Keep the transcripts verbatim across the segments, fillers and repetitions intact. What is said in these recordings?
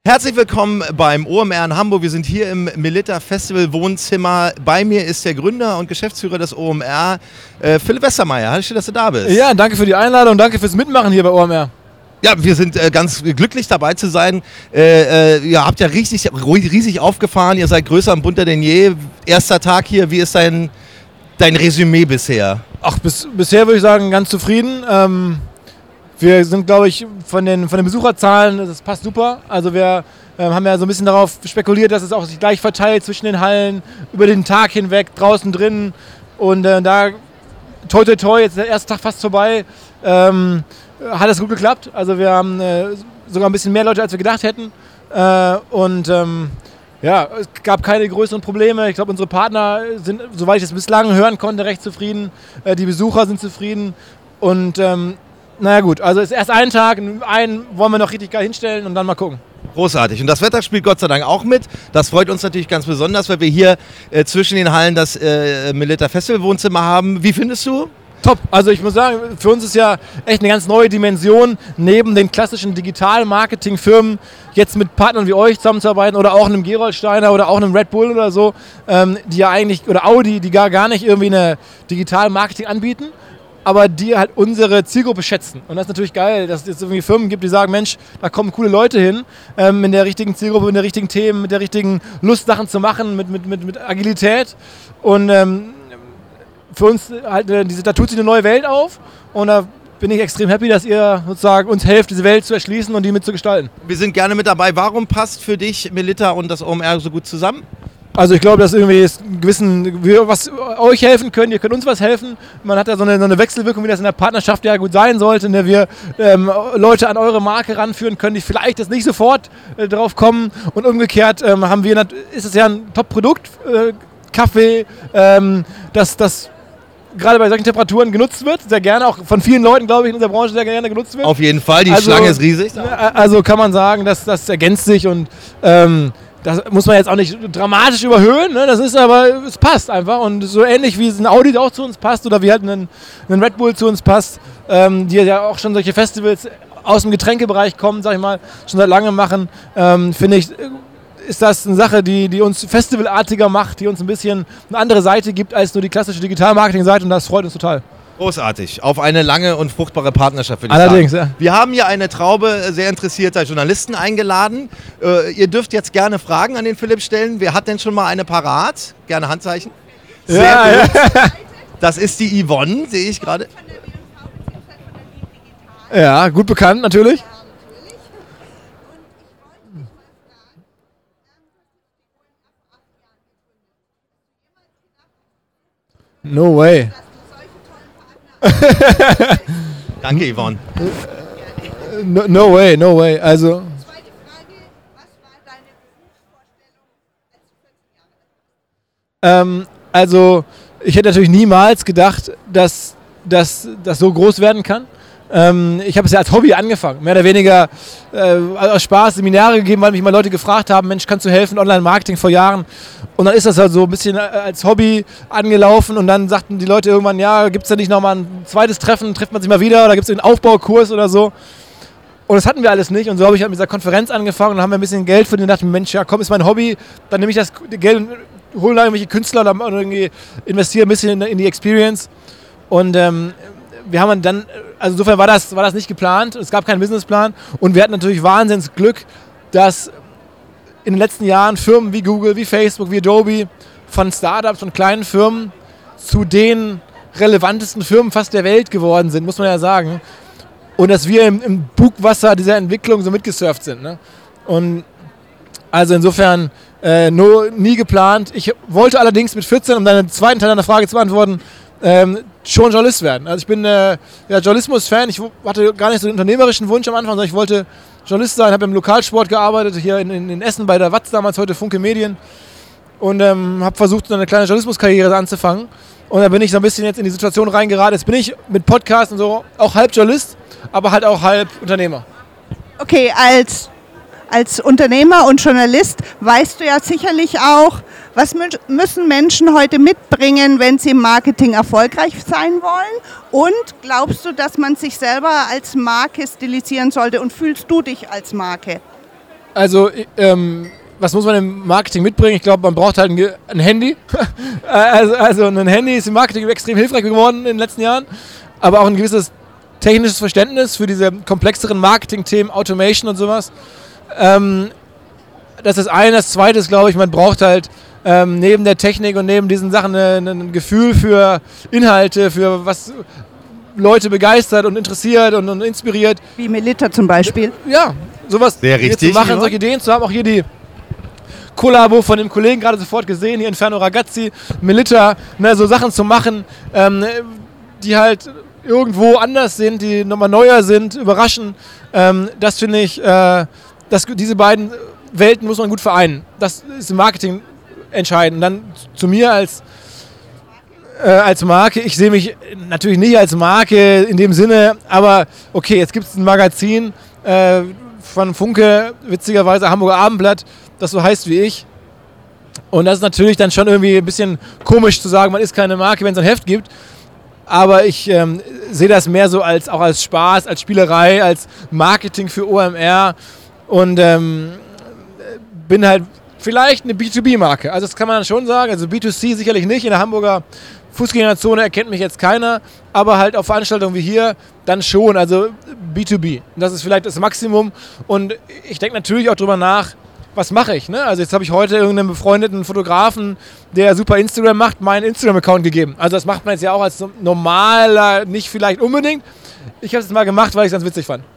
Herzlich willkommen beim O M R in Hamburg. Wir sind hier im Melitta Festival Wohnzimmer. Bei mir ist der Gründer und Geschäftsführer des O M R, äh, Philipp Westermeier. Schön, dass du da bist. Ja, danke für die Einladung und danke fürs Mitmachen hier bei O M R. Ja, wir sind äh, ganz glücklich dabei zu sein. Äh, äh, ihr habt ja riesig, riesig aufgefahren. Ihr seid größer und bunter denn je. Erster Tag hier. Wie ist dein, dein Resümee bisher? Ach, bis, bisher würde ich sagen, ganz zufrieden. Ähm, wir sind, glaube ich, von den, von den Besucherzahlen, das passt super. Also wir äh, haben ja so ein bisschen darauf spekuliert, dass es auch sich gleich verteilt zwischen den Hallen, über den Tag hinweg, draußen, drinnen. Und äh, da, toi, toi, toi, jetzt ist der erste Tag fast vorbei. Ähm, hat es gut geklappt. Also wir haben äh, sogar ein bisschen mehr Leute, als wir gedacht hätten. Äh, und ähm, ja, es gab keine größeren Probleme. Ich glaube, unsere Partner sind, soweit ich es bislang hören konnte, recht zufrieden. Äh, die Besucher sind zufrieden. Und ähm, naja gut, also es ist erst ein Tag. Einen wollen wir noch richtig geil hinstellen und dann mal gucken. Großartig. Und das Wetter spielt Gott sei Dank auch mit. Das freut uns natürlich ganz besonders, weil wir hier äh, zwischen den Hallen das äh, Melitta Festival Wohnzimmer haben. Wie findest du? Top. Also ich muss sagen, für uns ist ja echt eine ganz neue Dimension, neben den klassischen Digital-Marketing-Firmen jetzt mit Partnern wie euch zusammenzuarbeiten oder auch einem Gerolsteiner oder auch einem Red Bull oder so, ähm, die ja eigentlich, oder Audi, die gar, gar nicht irgendwie eine Digital-Marketing anbieten, aber die halt unsere Zielgruppe schätzen. Und das ist natürlich geil, dass es jetzt irgendwie Firmen gibt, die sagen, Mensch, da kommen coole Leute hin, ähm, in der richtigen Zielgruppe, mit den richtigen Themen, mit der richtigen Lust, Sachen zu machen, mit, mit, mit, mit Agilität. Und ähm, für uns halt, diese, da tut sich eine neue Welt auf und da bin ich extrem happy, dass ihr sozusagen uns helft, diese Welt zu erschließen und die mitzugestalten. Wir sind gerne mit dabei. Warum passt für dich Melitta und das O M R so gut zusammen? Also ich glaube, dass irgendwie ist ein gewissen, wir was euch helfen können, ihr könnt uns was helfen. Man hat ja so eine, so eine Wechselwirkung, wie das in der Partnerschaft ja gut sein sollte, in der wir ähm, Leute an eure Marke ranführen können, die vielleicht jetzt nicht sofort äh, drauf kommen. Und umgekehrt ähm, haben wir, ist es ja ein Top-Produkt, äh, Kaffee, ähm, das das gerade bei solchen Temperaturen genutzt wird, sehr gerne, auch von vielen Leuten, glaube ich, in unserer Branche sehr gerne genutzt wird. Auf jeden Fall, die also, Schlange ist riesig. Also kann man sagen, dass das ergänzt sich und ähm, das muss man jetzt auch nicht dramatisch überhöhen, ne? Das ist aber, es passt einfach und so ähnlich wie es ein Audi auch zu uns passt oder wie halt ein, ein Red Bull zu uns passt, ähm, die ja auch schon solche Festivals aus dem Getränkebereich kommen, sag ich mal, schon seit langem machen, ähm, finde ich, ist das eine Sache, die, die uns festivalartiger macht, die uns ein bisschen eine andere Seite gibt als nur die klassische Digital-Marketing-Seite und das freut uns total. Großartig. Auf eine lange und fruchtbare Partnerschaft, würde ich Allerdings, sagen. Ja. Wir haben hier eine Traube sehr interessierter Journalisten eingeladen. Äh, ihr dürft jetzt gerne Fragen an den Philipp stellen. Wer hat denn schon mal eine parat? Gerne Handzeichen. Sehr ja, gut. Ja. Das ist die Yvonne, sehe ich gerade. Ja, gut bekannt natürlich. No way. Danke, Yvonne. No, no way, no way. Also. Zweite Frage, was war deine Berufsvorstellung als du vierzehn Jahre alt warst? Ähm, also, ich hätte natürlich niemals gedacht, dass das so groß werden kann. Ähm, ich habe es ja als Hobby angefangen, mehr oder weniger äh, aus Spaß Seminare gegeben, weil mich mal Leute gefragt haben, Mensch, kannst du helfen, Online-Marketing vor Jahren? Und dann ist das halt so ein bisschen als Hobby angelaufen und dann sagten die Leute irgendwann, ja, gibt es da nicht nochmal ein zweites Treffen, trifft man sich mal wieder oder gibt es einen Aufbaukurs oder so? Und das hatten wir alles nicht und so habe ich halt mit dieser Konferenz angefangen und dann haben wir ein bisschen Geld verdient und dachten, Mensch, ja komm, ist mein Hobby, dann nehme ich das Geld und hole da irgendwelche Künstler oder irgendwie investiere ein bisschen in, in die Experience und ähm, wir haben dann, also insofern war das, war das nicht geplant, es gab keinen Businessplan und wir hatten natürlich wahnsinns Glück, dass in den letzten Jahren Firmen wie Google, wie Facebook, wie Adobe von Startups, von kleinen Firmen zu den relevantesten Firmen fast der Welt geworden sind, muss man ja sagen. Und dass wir im, im Bugwasser dieser Entwicklung so mitgesurft sind. Ne? Und also insofern äh, nur nie geplant. Ich wollte allerdings mit vierzehn, um deinen zweiten Teil deiner Frage zu beantworten, ähm, schon Journalist werden. Also ich bin äh, ja, Journalismus-Fan. Ich hatte gar nicht so den unternehmerischen Wunsch am Anfang, sondern ich wollte Journalist sein, habe im Lokalsport gearbeitet, hier in, in, in Essen bei der Watz, damals heute Funke Medien. Und ähm, habe versucht, eine kleine Journalismuskarriere anzufangen. Und da bin ich so ein bisschen jetzt in die Situation reingeraten. Jetzt bin ich mit Podcasts und so auch halb Journalist, aber halt auch halb Unternehmer. Okay, als, als Unternehmer und Journalist weißt du ja sicherlich auch, was müssen Menschen heute mitbringen, wenn sie im Marketing erfolgreich sein wollen? Und glaubst du, dass man sich selber als Marke stilisieren sollte und fühlst du dich als Marke? Also, ähm, was muss man im Marketing mitbringen? Ich glaube, man braucht halt ein, ein Handy. also, also ein Handy ist im Marketing extrem hilfreich geworden in den letzten Jahren, aber auch ein gewisses technisches Verständnis für diese komplexeren Marketing-Themen, Automation und sowas. Ähm, das ist das eine. Das zweite ist, glaube ich, man braucht halt ähm, neben der Technik und neben diesen Sachen ein, ein Gefühl für Inhalte, für was Leute begeistert und interessiert und, und inspiriert. Wie Melitta zum Beispiel. Ja, sowas sehr richtig, zu machen, ja. solche Ideen zu haben. Auch hier die Kollabo von dem Kollegen gerade sofort gesehen, hier Inferno Ragazzi, Melitta, ne, so Sachen zu machen, ähm, die halt irgendwo anders sind, die nochmal neuer sind, überraschen. Ähm, das finde ich, äh, das, diese beiden Welten muss man gut vereinen. Das ist im Marketing entscheidend. Und dann zu mir als, äh, als Marke, ich sehe mich natürlich nicht als Marke in dem Sinne, aber okay, jetzt gibt es ein Magazin äh, von Funke, witzigerweise Hamburger Abendblatt, das so heißt wie ich. Und das ist natürlich dann schon irgendwie ein bisschen komisch zu sagen, man ist keine Marke, wenn es ein Heft gibt. Aber ich ähm, sehe das mehr so als auch als Spaß, als Spielerei, als Marketing für O M R und ähm, bin halt vielleicht eine B zwei B-Marke. Also das kann man schon sagen. Also B zwei C sicherlich nicht. In der Hamburger Fußgängerzone erkennt mich jetzt keiner, aber halt auf Veranstaltungen wie hier dann schon. Also B zwei B. Das ist vielleicht das Maximum. Und ich denke natürlich auch drüber nach, was mache ich? Ne? Also jetzt habe ich heute irgendeinem befreundeten Fotografen, der super Instagram macht, meinen Instagram-Account gegeben. Also das macht man jetzt ja auch als normaler, nicht vielleicht unbedingt. Ich habe es mal gemacht, weil ich es ganz witzig fand.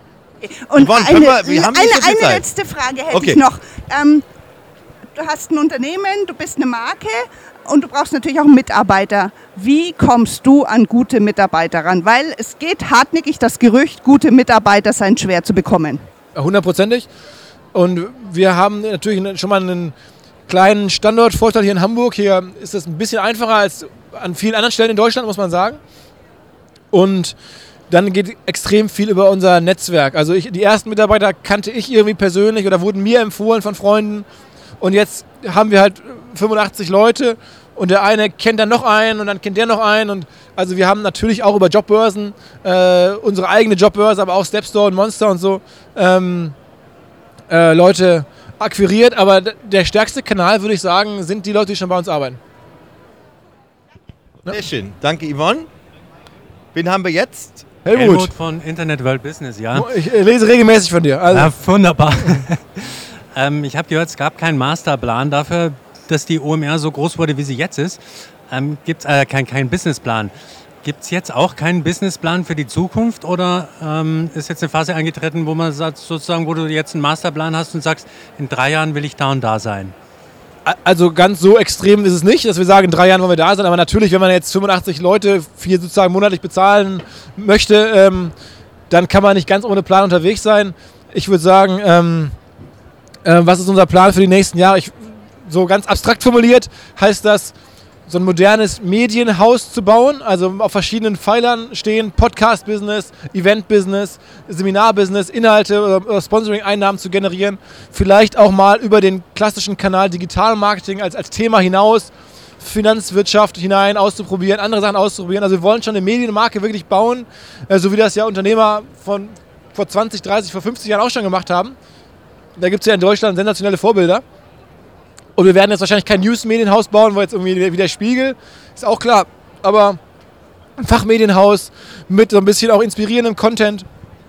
Und Yvonne, eine, wir, wir haben eine, nicht so viel eine Zeit. letzte Frage hätte Okay. ich noch. Ähm, du hast ein Unternehmen, du bist eine Marke und du brauchst natürlich auch Mitarbeiter. Wie kommst du an gute Mitarbeiter ran? Weil es geht hartnäckig das Gerücht, gute Mitarbeiter seien schwer zu bekommen. Hundertprozentig. Und wir haben natürlich schon mal einen kleinen Standortvorteil hier in Hamburg. Hier ist es ein bisschen einfacher als an vielen anderen Stellen in Deutschland, muss man sagen. Und dann geht extrem viel über unser Netzwerk. Also ich, die ersten Mitarbeiter kannte ich irgendwie persönlich oder wurden mir empfohlen von Freunden. Und jetzt haben wir halt fünfundachtzig Leute und der eine kennt dann noch einen und dann kennt der noch einen. Und also wir haben natürlich auch über Jobbörsen, äh, unsere eigene Jobbörse, aber auch Stepstone und Monster und so, ähm, äh, Leute akquiriert. Aber d- der stärkste Kanal, würde ich sagen, sind die Leute, die schon bei uns arbeiten. Sehr schön. Danke, Yvonne. Wen haben wir jetzt? Helmut, Helmut von Internet World Business, ja. ich äh, lese regelmäßig von dir. Also, Ja, wunderbar. ähm, ich habe gehört, es gab keinen Masterplan dafür, dass die O M R so groß wurde, wie sie jetzt ist. Ähm, gibt es äh, keinen kein Businessplan. Gibt es jetzt auch keinen Businessplan für die Zukunft oder ähm, ist jetzt eine Phase eingetreten, wo man sagt, sozusagen, wo du jetzt einen Masterplan hast und sagst, in drei Jahren will ich da und da sein? Also ganz so extrem ist es nicht, dass wir sagen, in drei Jahren wollen wir da sein. Aber natürlich, wenn man jetzt fünfundachtzig Leute hier sozusagen monatlich bezahlen möchte, ähm, dann kann man nicht ganz ohne Plan unterwegs sein. Ich würde sagen, ähm, äh, was ist unser Plan für die nächsten Jahre? Ich, so ganz abstrakt formuliert heißt das, so ein modernes Medienhaus zu bauen, also auf verschiedenen Pfeilern stehen, Podcast-Business, Event-Business, Seminar-Business, Inhalte oder, oder Sponsoring-Einnahmen zu generieren, vielleicht auch mal über den klassischen Kanal Digital-Marketing als, als Thema hinaus, Finanzwirtschaft hinein auszuprobieren, andere Sachen auszuprobieren. Also wir wollen schon eine Medienmarke wirklich bauen, äh, so wie das ja Unternehmer von vor zwanzig, dreißig, vor fünfzig Jahren auch schon gemacht haben. Da gibt es ja in Deutschland sensationelle Vorbilder. Und wir werden jetzt wahrscheinlich kein News-Medienhaus bauen, weil jetzt irgendwie wie der Spiegel, ist auch klar. Aber ein Fachmedienhaus mit so ein bisschen auch inspirierendem Content.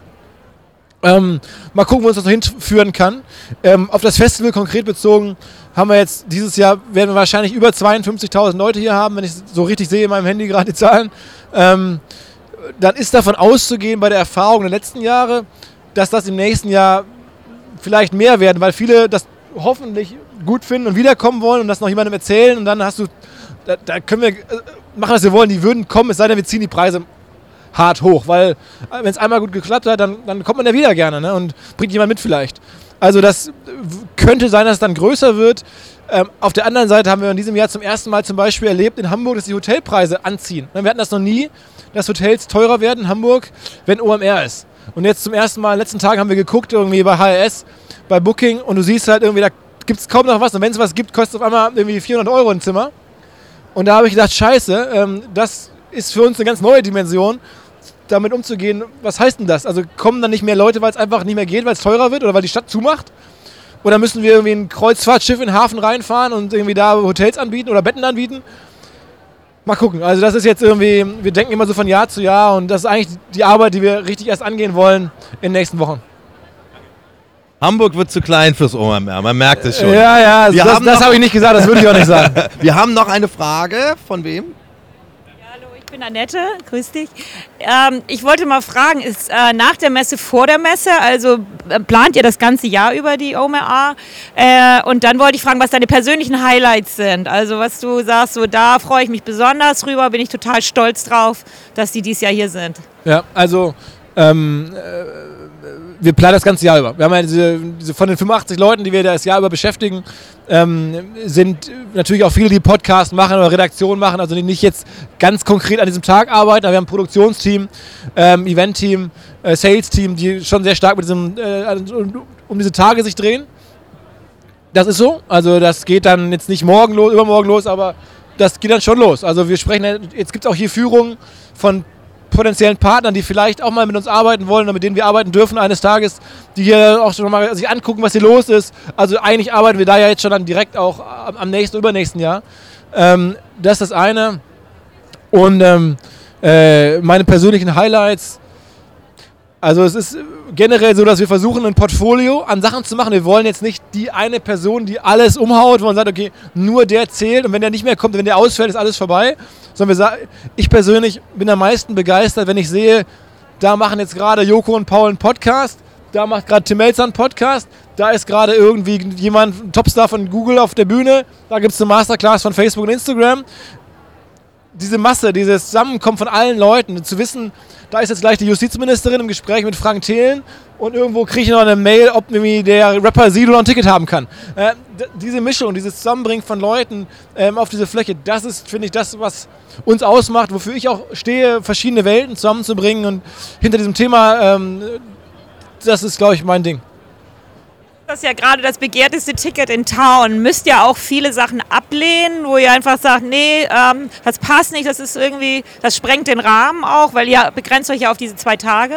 Ähm, mal gucken, wo uns das noch hinführen kann. Ähm, auf das Festival konkret bezogen haben wir jetzt dieses Jahr, werden wir wahrscheinlich über zweiundfünfzigtausend Leute hier haben, wenn ich es so richtig sehe in meinem Handy gerade die Zahlen. Ähm, dann ist davon auszugehen bei der Erfahrung der letzten Jahre, dass das im nächsten Jahr vielleicht mehr werden, weil viele das hoffentlich gut finden und wiederkommen wollen und das noch jemandem erzählen und dann hast du, da, da können wir äh, machen, was wir wollen, die würden kommen, es sei denn, wir ziehen die Preise hart hoch, weil wenn es einmal gut geklappt hat, dann, dann kommt man ja wieder gerne, ne, und bringt jemand mit vielleicht. Also das könnte sein, dass es dann größer wird. Ähm, auf der anderen Seite haben wir in diesem Jahr zum ersten Mal zum Beispiel erlebt in Hamburg, dass die Hotelpreise anziehen. Wir hatten das noch nie, dass Hotels teurer werden in Hamburg, wenn O M R ist. Und jetzt zum ersten Mal, in den letzten Tagen haben wir geguckt, irgendwie bei H R S, bei Booking und du siehst halt irgendwie, da gibt es kaum noch was und wenn es was gibt, kostet es auf einmal irgendwie vierhundert Euro ein Zimmer. Und da habe ich gedacht, scheiße, ähm, das ist für uns eine ganz neue Dimension, damit umzugehen. Was heißt denn das? Also kommen dann nicht mehr Leute, weil es einfach nicht mehr geht, weil es teurer wird oder weil die Stadt zumacht? Oder müssen wir irgendwie ein Kreuzfahrtschiff in den Hafen reinfahren und irgendwie da Hotels anbieten oder Betten anbieten? Mal gucken. Also das ist jetzt irgendwie, wir denken immer so von Jahr zu Jahr und das ist eigentlich die Arbeit, die wir richtig erst angehen wollen in den nächsten Wochen. Hamburg wird zu klein fürs O M R, man merkt es schon. Ja, ja, wir das, das habe ich nicht gesagt, das würde ich auch nicht sagen. Wir haben noch eine Frage, von wem? Ich bin Annette, grüß dich. Ähm, ich wollte mal fragen, ist äh, nach der Messe vor der Messe, also äh, plant ihr das ganze Jahr über die O M R A? Äh, und dann wollte ich fragen, was deine persönlichen Highlights sind. Also was du sagst, so da freue ich mich besonders drüber, bin ich total stolz drauf, dass die dieses Jahr hier sind. Ja, also ähm, äh, wir planen das ganze Jahr über. Wir haben ja diese, diese von den fünfundachtzig Leuten, die wir das Jahr über beschäftigen, ähm, sind natürlich auch viele, die Podcasts machen oder Redaktion machen, also die nicht jetzt ganz konkret an diesem Tag arbeiten, aber wir haben ein Produktionsteam, ähm, Eventteam, äh, Sales-Team, die schon sehr stark mit diesem, äh, um diese Tage sich drehen. Das ist so, also das geht dann jetzt nicht morgen los, übermorgen los, aber das geht dann schon los. Also wir sprechen, jetzt gibt es auch hier Führungen von potenziellen Partnern, die vielleicht auch mal mit uns arbeiten wollen oder mit denen wir arbeiten dürfen eines Tages, die hier auch schon mal sich angucken, was hier los ist. Also eigentlich arbeiten wir da ja jetzt schon dann direkt auch am nächsten, übernächsten Jahr. Ähm, das ist das eine. Und ähm, äh, meine persönlichen Highlights. Also es ist generell so, dass wir versuchen, ein Portfolio an Sachen zu machen. Wir wollen jetzt nicht die eine Person, die alles umhaut, wo man sagt, okay, nur der zählt und wenn der nicht mehr kommt, wenn der ausfällt, ist alles vorbei. Sondern wir sagen, ich persönlich bin am meisten begeistert, wenn ich sehe, da machen jetzt gerade Joko und Paul einen Podcast, da macht gerade Tim Melzer einen Podcast, da ist gerade irgendwie jemand, ein Topstar von Google auf der Bühne, da gibt es eine Masterclass von Facebook und Instagram. Diese Masse, dieses Zusammenkommen von allen Leuten, zu wissen, da ist jetzt gleich die Justizministerin im Gespräch mit Frank Thelen und irgendwo kriege ich noch eine Mail, ob irgendwie der Rapper Sido noch ein Ticket haben kann. Äh, d- diese Mischung, dieses Zusammenbringen von Leuten ähm, auf diese Fläche, das ist, finde ich, das, was uns ausmacht, wofür ich auch stehe, verschiedene Welten zusammenzubringen und hinter diesem Thema, ähm, das ist, glaube ich, mein Ding. Das ist ja gerade das begehrteste Ticket in Town. Müsst ihr auch viele Sachen ablehnen, wo ihr einfach sagt, nee, ähm, das passt nicht, das ist irgendwie, das sprengt den Rahmen auch, weil ihr begrenzt euch ja auf diese zwei Tage.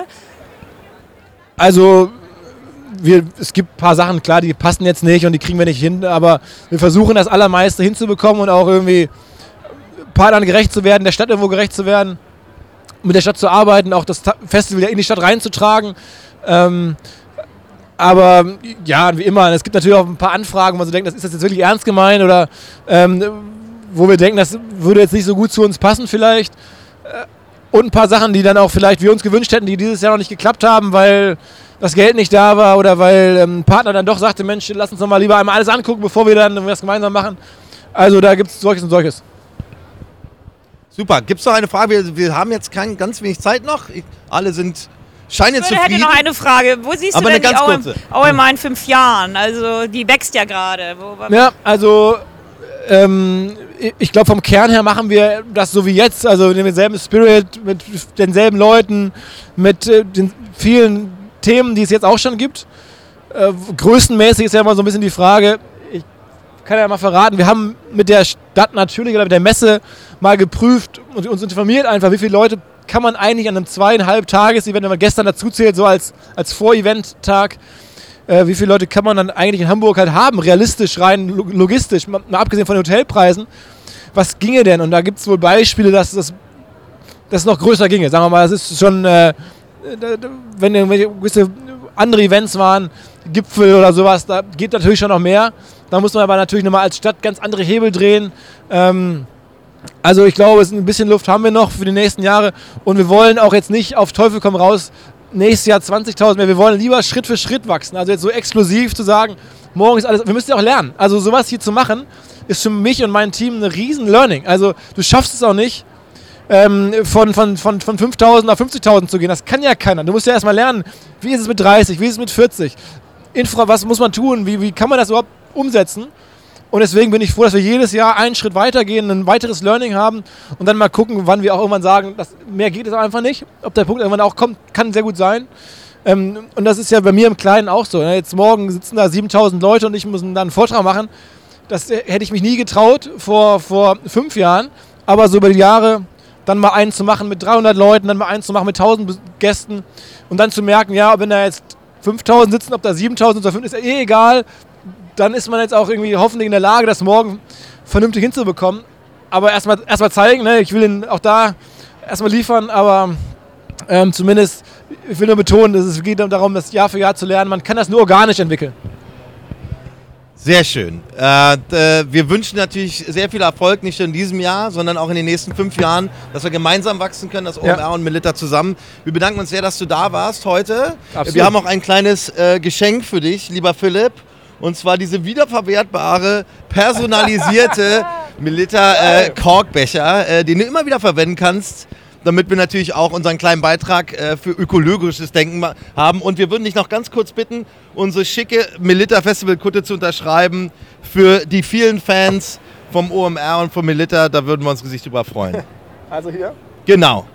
Also wir, es gibt ein paar Sachen, klar, die passen jetzt nicht und die kriegen wir nicht hin, aber wir versuchen das Allermeiste hinzubekommen und auch irgendwie Partnern gerecht zu werden, der Stadt irgendwo gerecht zu werden, mit der Stadt zu arbeiten, auch das Festival in die Stadt reinzutragen. Ähm, Aber ja, wie immer, es gibt natürlich auch ein paar Anfragen, wo man so denkt, das ist das jetzt wirklich ernst gemeint oder ähm, wo wir denken, das würde jetzt nicht so gut zu uns passen vielleicht. Und ein paar Sachen, die dann auch vielleicht wir uns gewünscht hätten, die dieses Jahr noch nicht geklappt haben, weil das Geld nicht da war oder weil ähm, ein Partner dann doch sagte, Mensch, lass uns doch mal lieber einmal alles angucken, bevor wir dann was gemeinsam machen. Also da gibt es solches und solches. Super, gibt es noch eine Frage? Wir, wir haben jetzt kein, ganz wenig Zeit noch. Ich, alle sind... Scheinen jetzt Ich zufrieden. hätte noch eine Frage. Wo siehst Aber du denn eine ganz die kurze. O M R in fünf Jahren? Also die wächst ja gerade. Wo- Ja, also ähm, ich glaube vom Kern her machen wir das so wie jetzt, also mit demselben Spirit, mit denselben Leuten, mit äh, den vielen Themen, die es jetzt auch schon gibt. Äh, größenmäßig ist ja immer so ein bisschen die Frage, ich kann ja mal verraten, wir haben mit der Stadt natürlich oder mit der Messe mal geprüft und uns informiert einfach, wie viele Leute kann man eigentlich an einem zweieinhalb Tages-Event, wenn man gestern dazu zählt, so als, als Vor-Event-Tag, äh, wie viele Leute kann man dann eigentlich in Hamburg halt haben, realistisch, rein logistisch, mal, mal abgesehen von den Hotelpreisen. Was ginge denn? Und da gibt es wohl Beispiele, dass das dass es noch größer ginge. Sagen wir mal, das ist schon, äh, wenn irgendwelche gewisse andere Events waren, Gipfel oder sowas, da geht natürlich schon noch mehr. Da muss man aber natürlich nochmal als Stadt ganz andere Hebel drehen. Ähm, Also ich glaube, es ist ein bisschen Luft haben wir noch für die nächsten Jahre und wir wollen auch jetzt nicht auf Teufel komm raus nächstes Jahr zwanzigtausend mehr. Wir wollen lieber Schritt für Schritt wachsen. Also jetzt so exklusiv zu sagen, morgen ist alles, wir müssen ja auch lernen. Also sowas hier zu machen, ist für mich und mein Team eine riesen Learning. Also du schaffst es auch nicht, ähm, von, von, von, von fünftausend auf fünfzigtausend zu gehen. Das kann ja keiner. Du musst ja erstmal lernen, wie ist es mit dreißig, wie ist es mit vierzig. Infra, was muss man tun, wie, wie kann man das überhaupt umsetzen? Und deswegen bin ich froh, dass wir jedes Jahr einen Schritt weitergehen, ein weiteres Learning haben und dann mal gucken, wann wir auch irgendwann sagen, dass mehr geht es einfach nicht. Ob der Punkt irgendwann auch kommt, kann sehr gut sein. Ähm, und das ist ja bei mir im Kleinen auch so. Jetzt morgen sitzen da siebentausend Leute und ich muss dann einen Vortrag machen. Das hätte ich mich nie getraut vor, vor fünf Jahren. Aber so über die Jahre dann mal einen zu machen mit dreihundert Leuten, dann mal einen zu machen mit tausend Gästen und dann zu merken, ja, wenn da jetzt fünftausend sitzen, ob da siebentausend oder fünf, ist ja eh egal. dann ist man jetzt auch irgendwie hoffentlich in der Lage, das morgen vernünftig hinzubekommen. Aber erstmal erstmal zeigen, ne? Ich will ihn auch da erstmal liefern, aber ähm, zumindest, ich will nur betonen, dass es geht darum, das Jahr für Jahr zu lernen. Man kann das nur organisch entwickeln. Sehr schön. Äh, d- wir wünschen natürlich sehr viel Erfolg, nicht nur in diesem Jahr, sondern auch in den nächsten fünf Jahren, dass wir gemeinsam wachsen können, das O M R Ja. und Melitta zusammen. Wir bedanken uns sehr, dass du da warst heute. Absolut. Wir haben auch ein kleines äh, Geschenk für dich, lieber Philipp. Und zwar diese wiederverwertbare, personalisierte Melitta äh, Korkbecher, äh, den du immer wieder verwenden kannst, damit wir natürlich auch unseren kleinen Beitrag äh, für ökologisches Denken ma- haben. Und wir würden dich noch ganz kurz bitten, unsere schicke Melitta Festival-Kutte zu unterschreiben für die vielen Fans vom O M R und von Melitta. Da würden wir uns riesig drüber freuen. Also hier? Genau.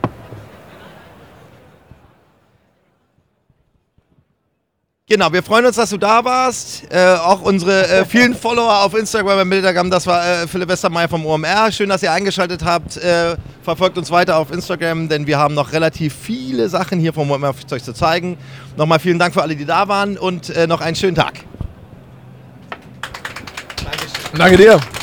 Genau, wir freuen uns, dass du da warst. Äh, auch unsere äh, vielen Follower auf Instagram bei Melitta, das war äh, Philipp Westermeier vom O M R. Schön, dass ihr eingeschaltet habt. Äh, verfolgt uns weiter auf Instagram, denn wir haben noch relativ viele Sachen hier vom O M R für euch zu zeigen. Nochmal vielen Dank für alle, die da waren und äh, noch einen schönen Tag. Danke dir.